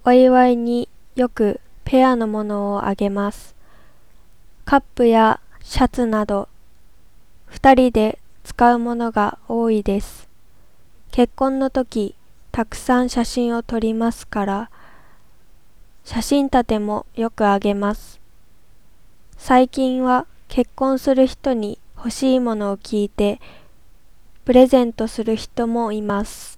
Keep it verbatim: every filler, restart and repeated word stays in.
お祝いによくペアのものをあげます。カップやシャツなど、二人で使うものが多いです。結婚の時、たくさん写真を撮りますから、写真立てもよくあげます。最近は結婚する人に欲しいものを聞いて、プレゼントする人もいます。